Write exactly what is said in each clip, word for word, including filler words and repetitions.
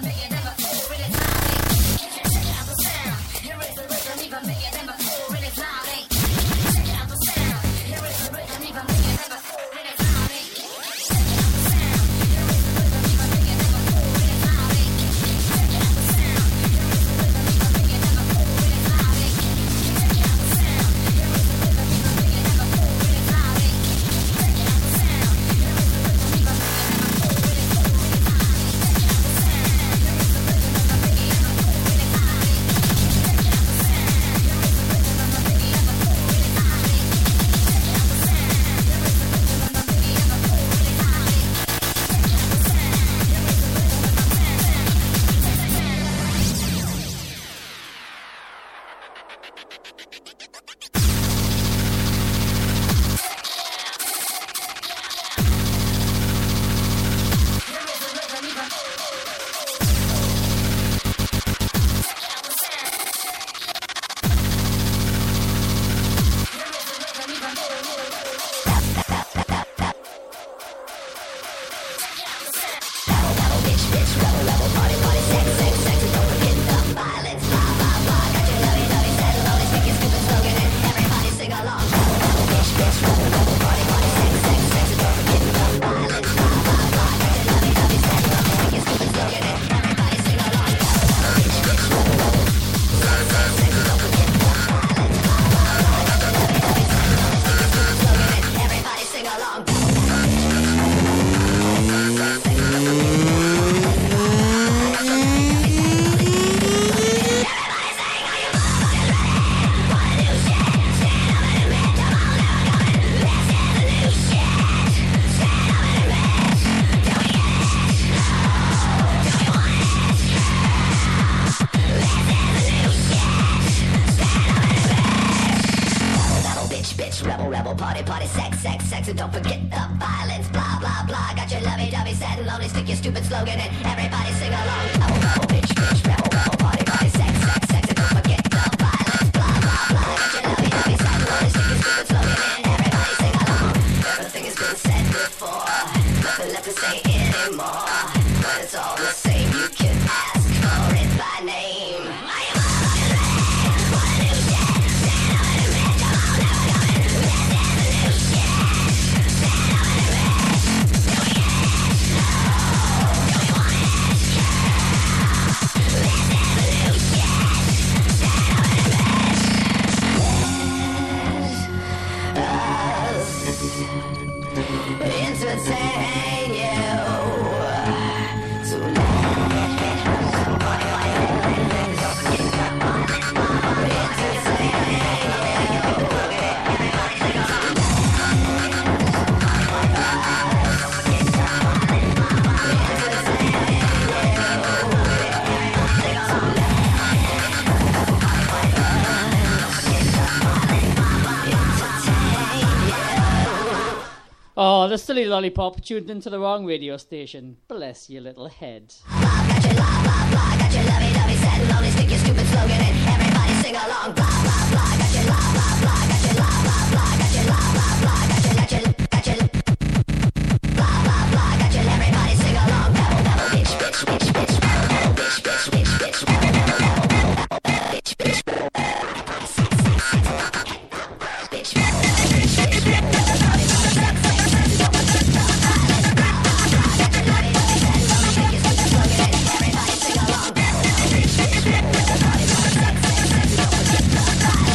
Oh, the silly lollipop tuned into the wrong radio station. Bless your little head. Got your love, blah, blah, got your lovey-dovey set and only stick your stupid slogan in. Everybody sing along, blah, blah, blah, got your love, blah, blah, got your love, blah, blah, got your love, blah, blah, got your, got your, got your, blah, blah, blah, got your, everybody sing along. Rebel, rebel, bitch, bitch, bitch, bitch, rebel, rebel, bitch, bitch, bitch, bitch, rebel, rebel, rebel, rebel, bitch, bitch, bitch, bitch, bitch, bitch, Everybody sing along.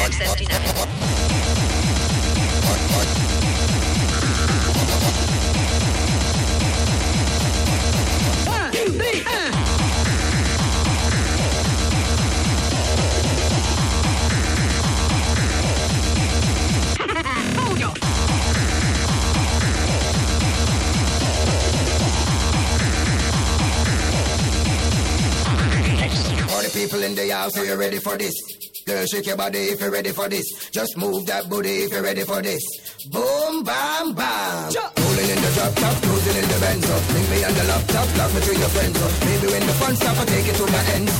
People in the house, are you ready for this? Girl, shake your body if you're ready for this. Just move that booty if you're ready for this. Boom, bam, bam. Rolling in the drop top, cruising in the Benz up. Link me on the laptop, lock me to your friends up. Maybe when the fun stop, I take it to my end.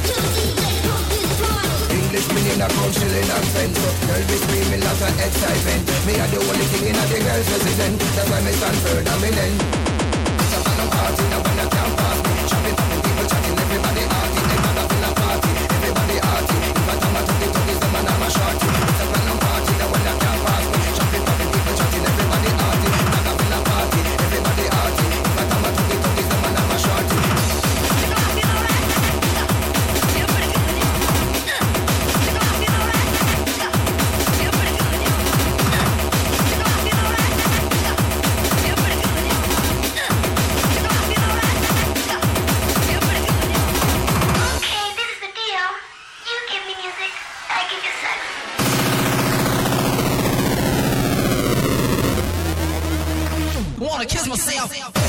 English meaning a crowd chilling and fence up. Girl be screaming lots of excitement. Me are the only thing in the girl's resident. That's why me stand firm and me then. It's a fun party, now when I can't pass me. Shopping, popping, people chatting, everybody arty. Everybody arty, if I come out to the talkies, the man I'm a shorty. It's a platinum party, the one that can't pass me. Jumping, popping, people chatting, everybody arty. Like I'm in a party, everybody arty. If I come out to the talkies, the man I'm a shorty. You know I feel alright. You're pretty good. You know I feel alright. You're pretty good. You know I feel alright. You're pretty good. You know I feel alright. You're pretty good. Okay, this is the deal. You give me music, I give you sex. Wanna kiss myself.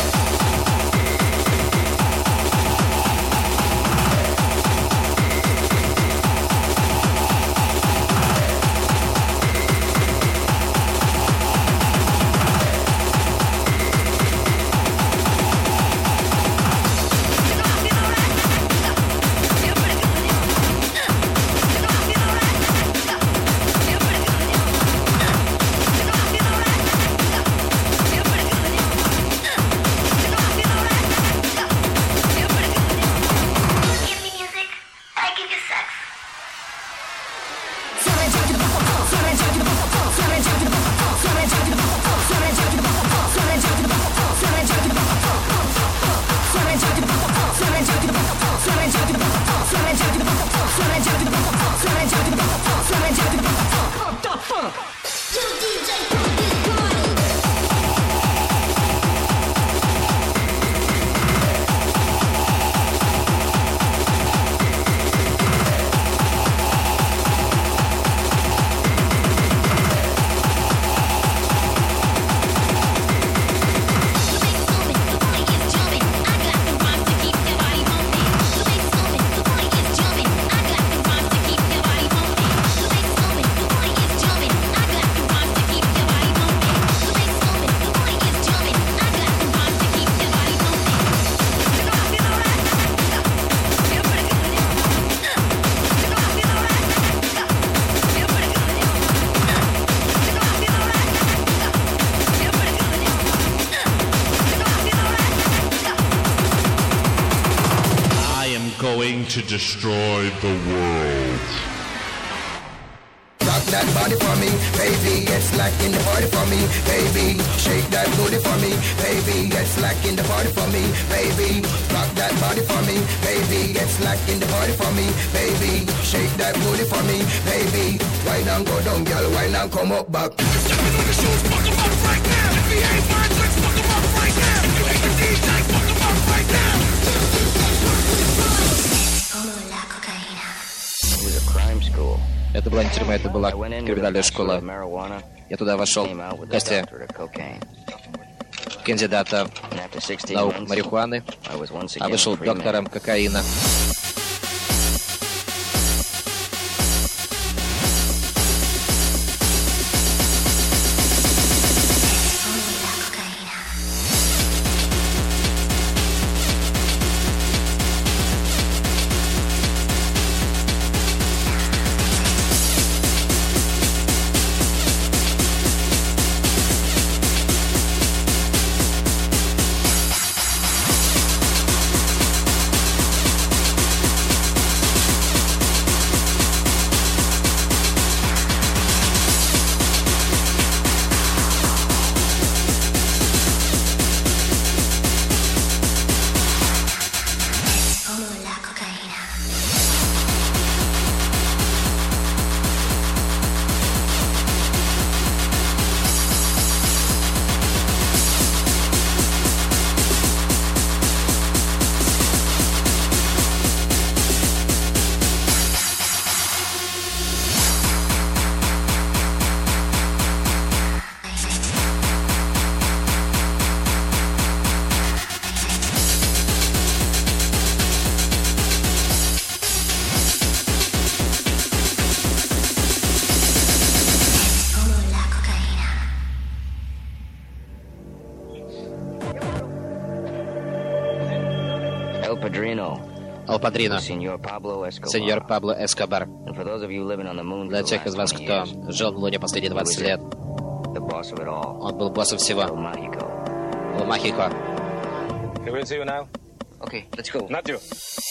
going to destroy the world. Rock that body for me, baby, it's like in the party for me, baby. Shake that booty for me, baby, it's like in the party for me, baby. Rock that body for me, baby, it's like in the party for me, baby. Shake that booty for me, baby. Why not go down, girl, why not come up back? Stepping on the shoes, fuck 'em up right now. If he ain't fine, let's fuck 'em up right now. If you hate the D J, fuck 'em up right now. Это была не тюрьма, это была криминальная школа. Я туда вошел в качестве кандидата наук марихуаны, а вышел доктором кокаина. El Padrino. Ал Падрино. Сеньор Пабло Эскобар. Сеньор Пабло Эскобар. And for those of you living on the moon Для for the тех из last вас, twenty кто years, жил на Луне последние двадцать лет, the boss of it all. он был боссом всего. El Mágico. El Mágico. Can we see you now? Okay, let's go. Not you.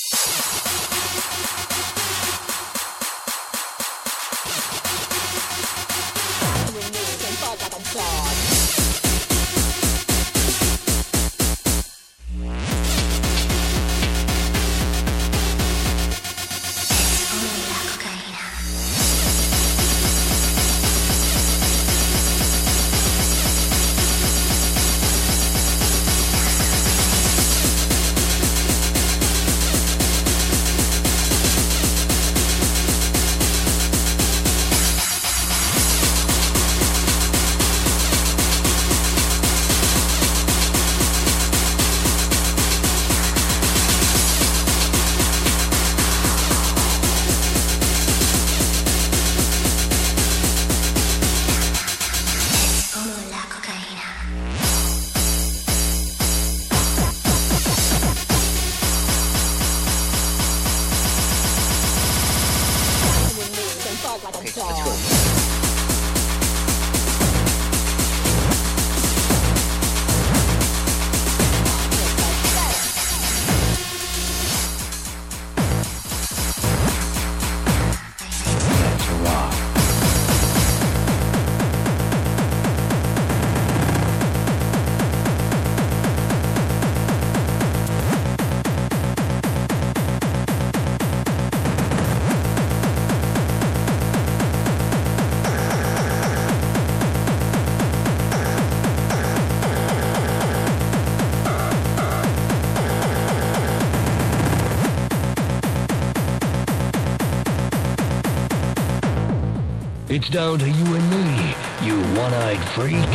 It's down to you and me, you one-eyed freak.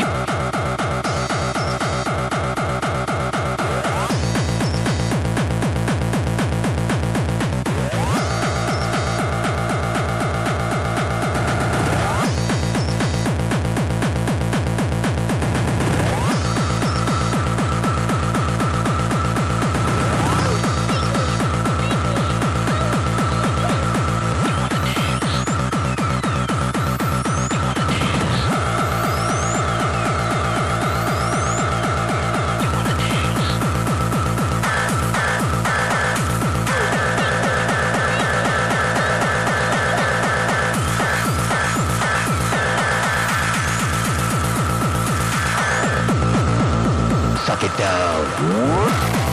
Suck it down.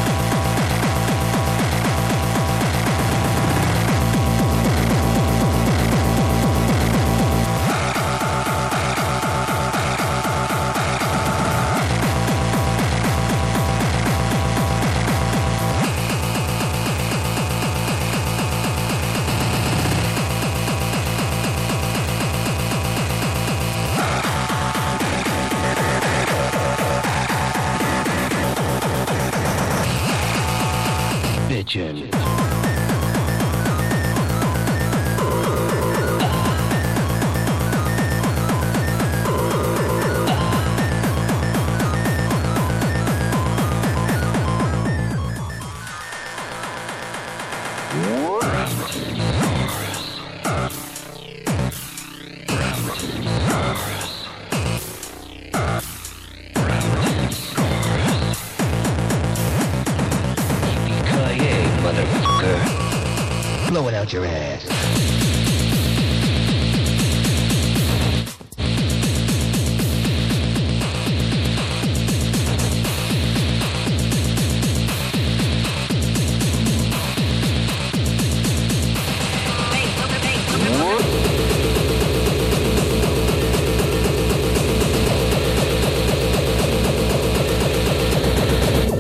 Bitchin'. Motherfucker. Blow it out your ass.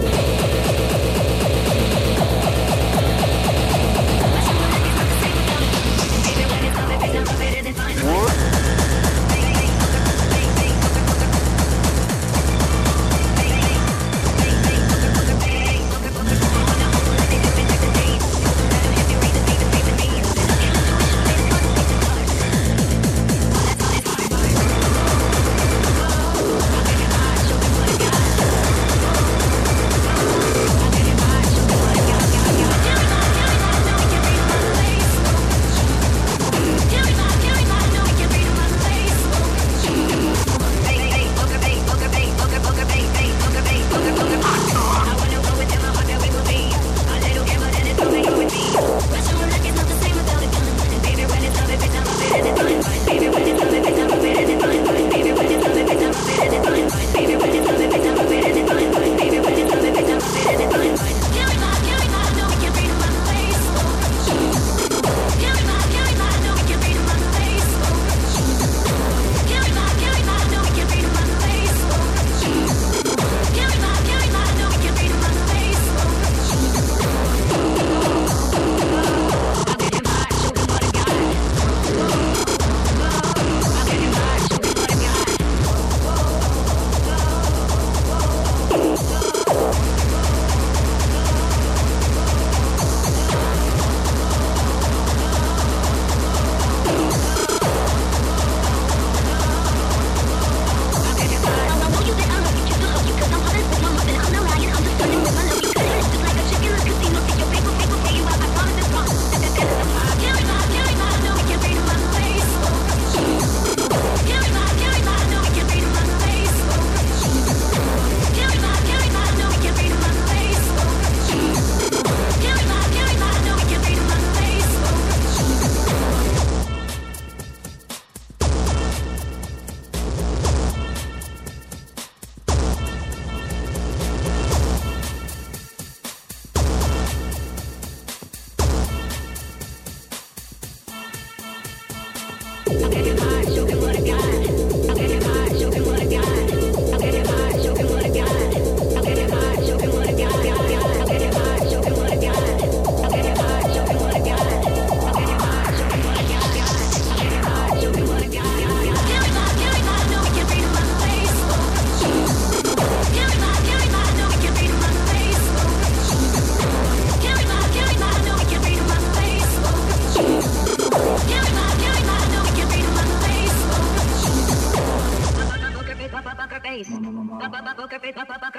Let's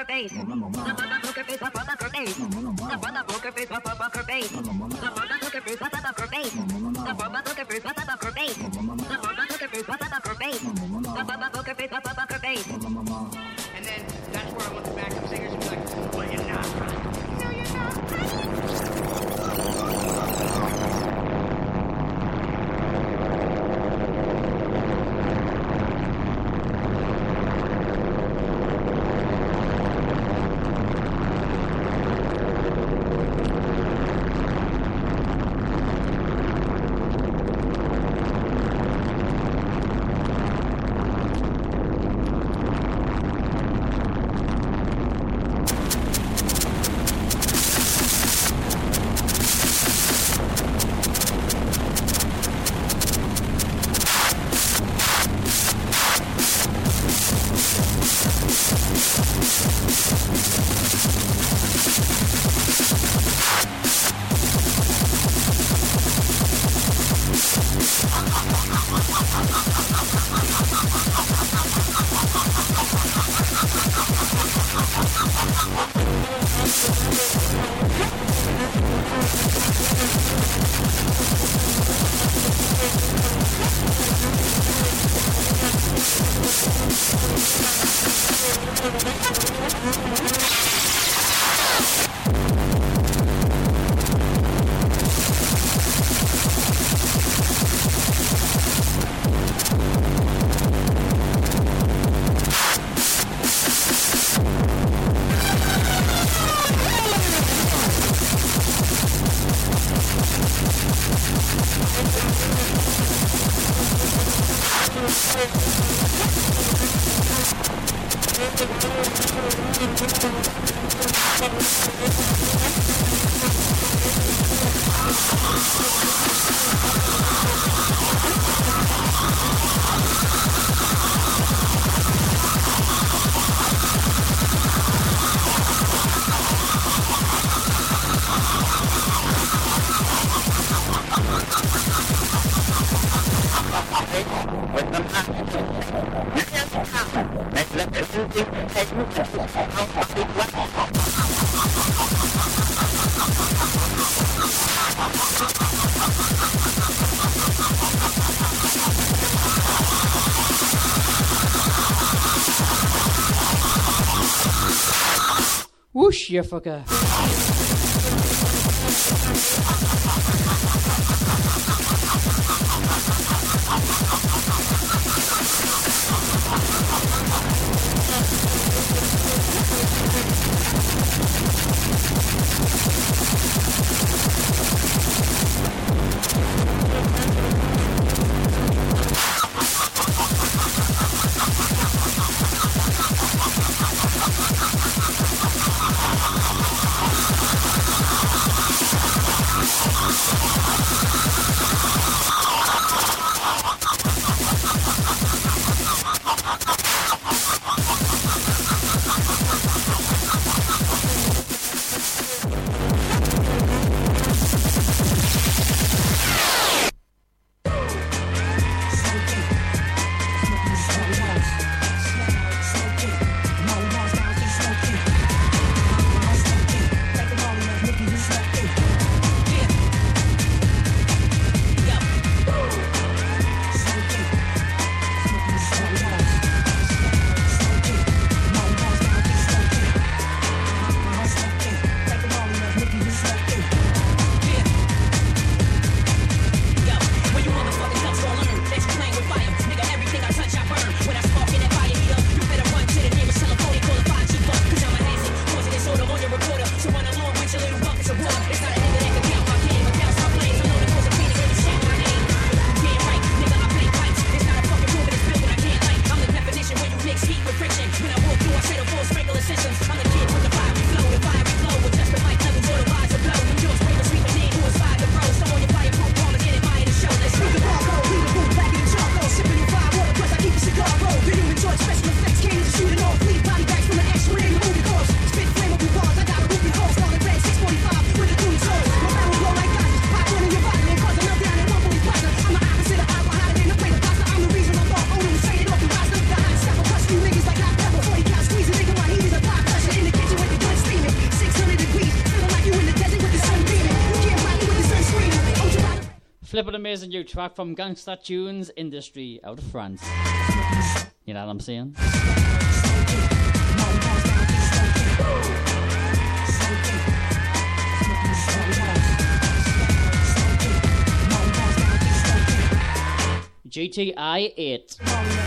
face. The mother poker face up on her face. The mother poker face up on her face. The mother poker face up on her face. The mother poker face up on her face. The mother poker face up on her face. The mother poker face up on her face. And then that's where I want the backup singers to be like, well, you're not right. No, you're not Whoosh, you fucker. We'll be right back. Flippin' amazing new track from Gangsta Tunes Industry out of France. You know what I'm saying? G T I eight.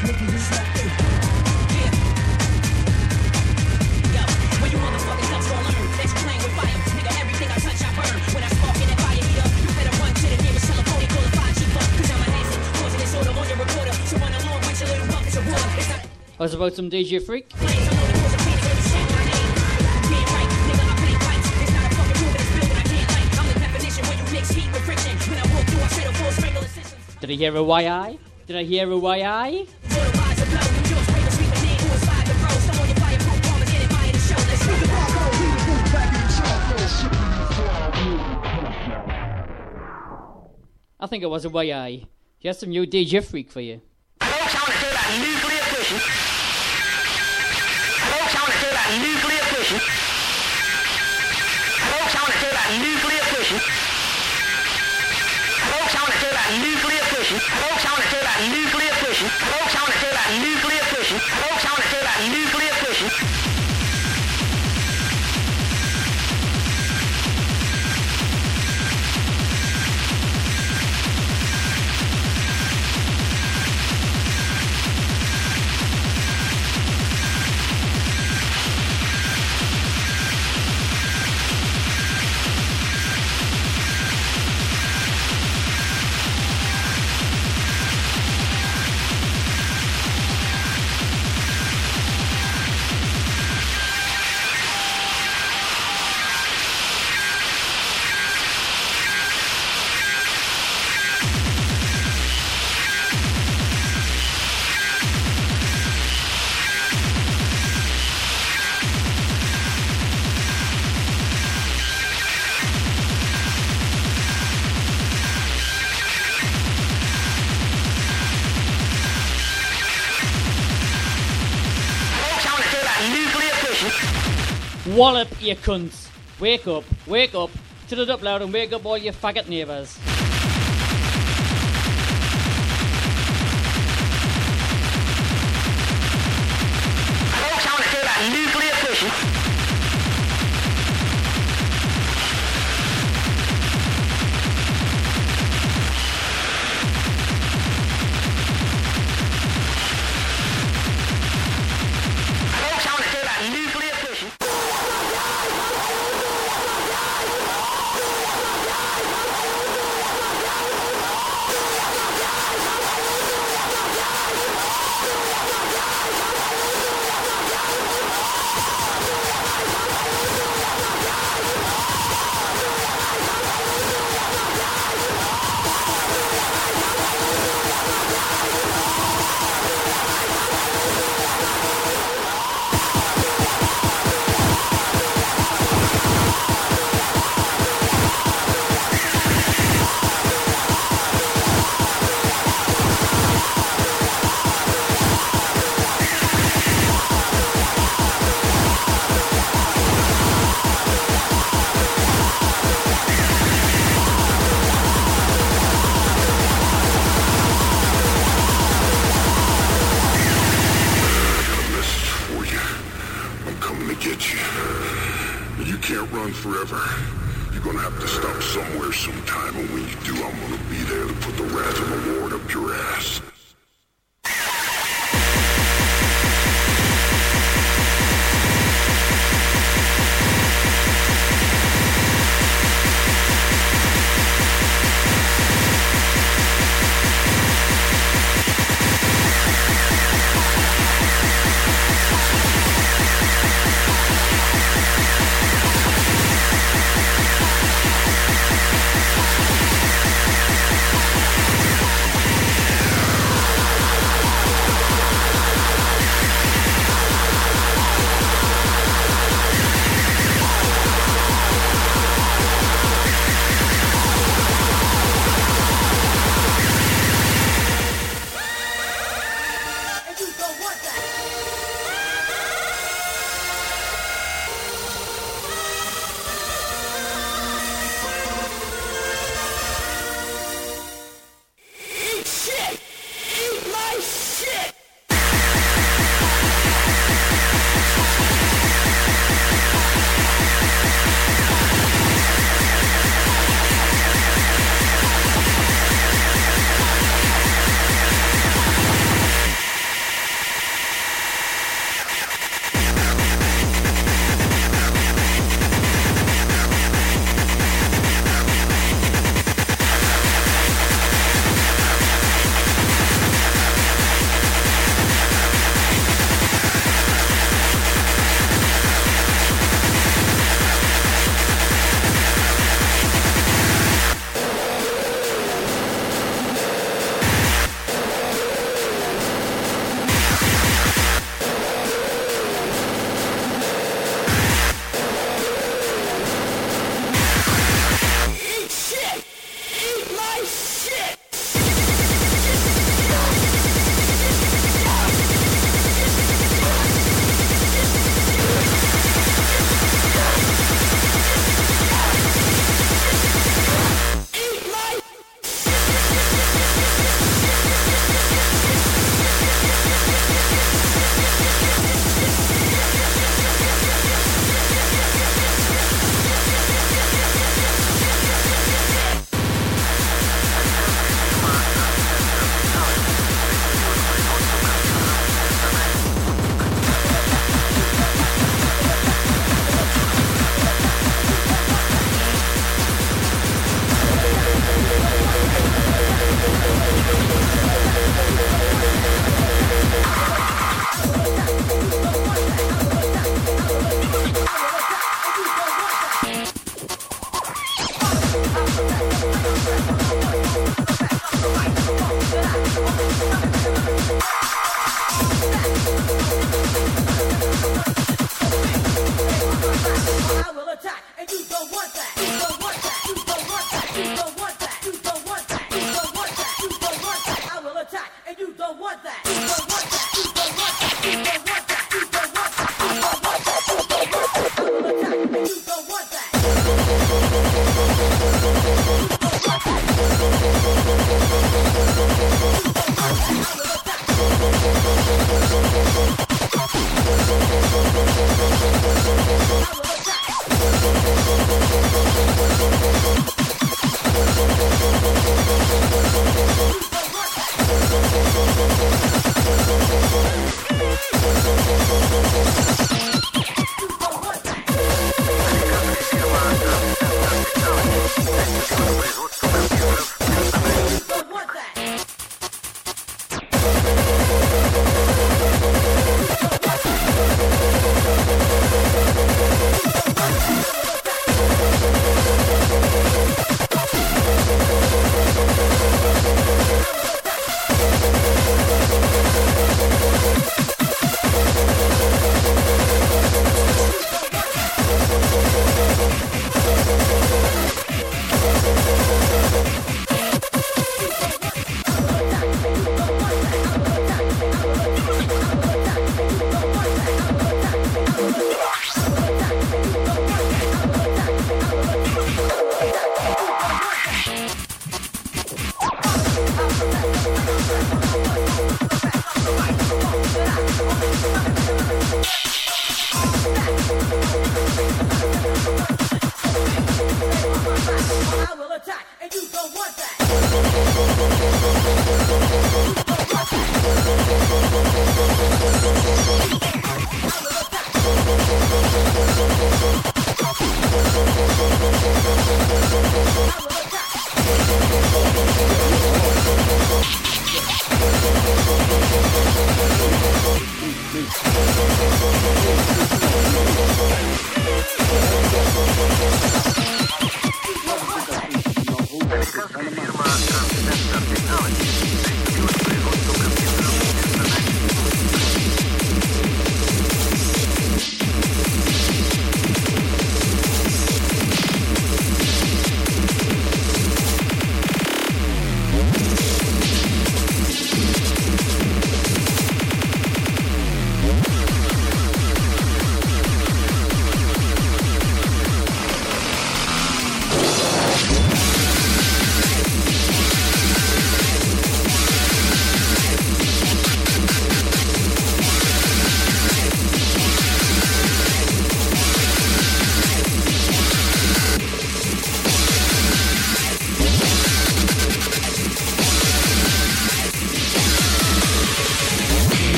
How's about some D J Freak? Did I hear a Y I? Did I hear a Y I? I think it was a Y I. Here's some new D J Freak for you. Folks, I want to say about nuclear fission. Folks, I want to say about nuclear fission. Folks, I want to say about nuclear fission. Folks, I want to say about nuclear fission. Folks, I want to say about nuclear fission. Folks, I want to say about nuclear fission. Folks, I want to say about nuclear fission. Wallop, you cunts. Wake up, wake up. Turn it up loud and wake up all your faggot neighbours. Folks, I want to say about nuclear fission.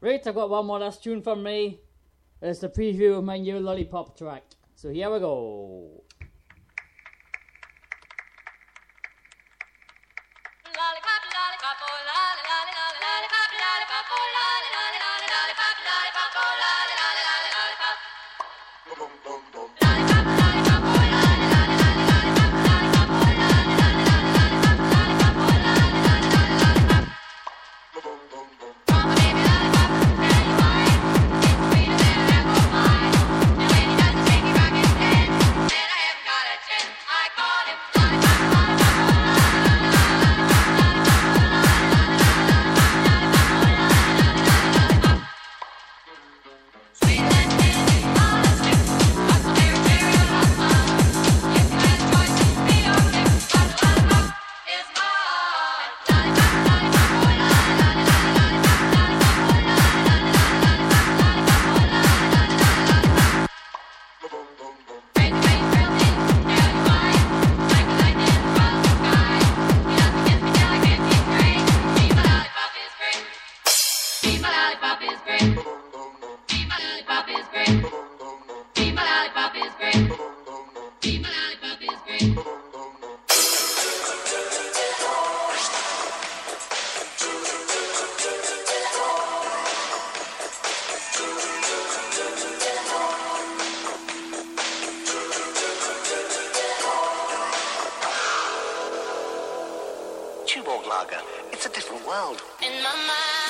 Right, I've got one more last tune from me. It's the preview of my new Lollipop track. So here we go. Lollipop, lollipop, oh, lolly, lolly, lolly, lollipop, lollipop, oh, lolly, lolly, lolly, lollipop, lollipop, oh, lolly, lolly, lolly, lollipop. Lollipop, lollipop, oh, lolly, lolly, lolly, lollipop, lollipop, lollipop, oh, lolly, lolly, lolly, lollipop, lollipop, oh, lolly, lolly, lolly, lollipop. Oh, my baby lollipop, there you are. It's sweeter than apple pie. And when he doesn't shake me rock his head, then I haven't got a chance. I call him lollipop, lollipop, oh, Tuborg Lager. It's a different world. in my mind.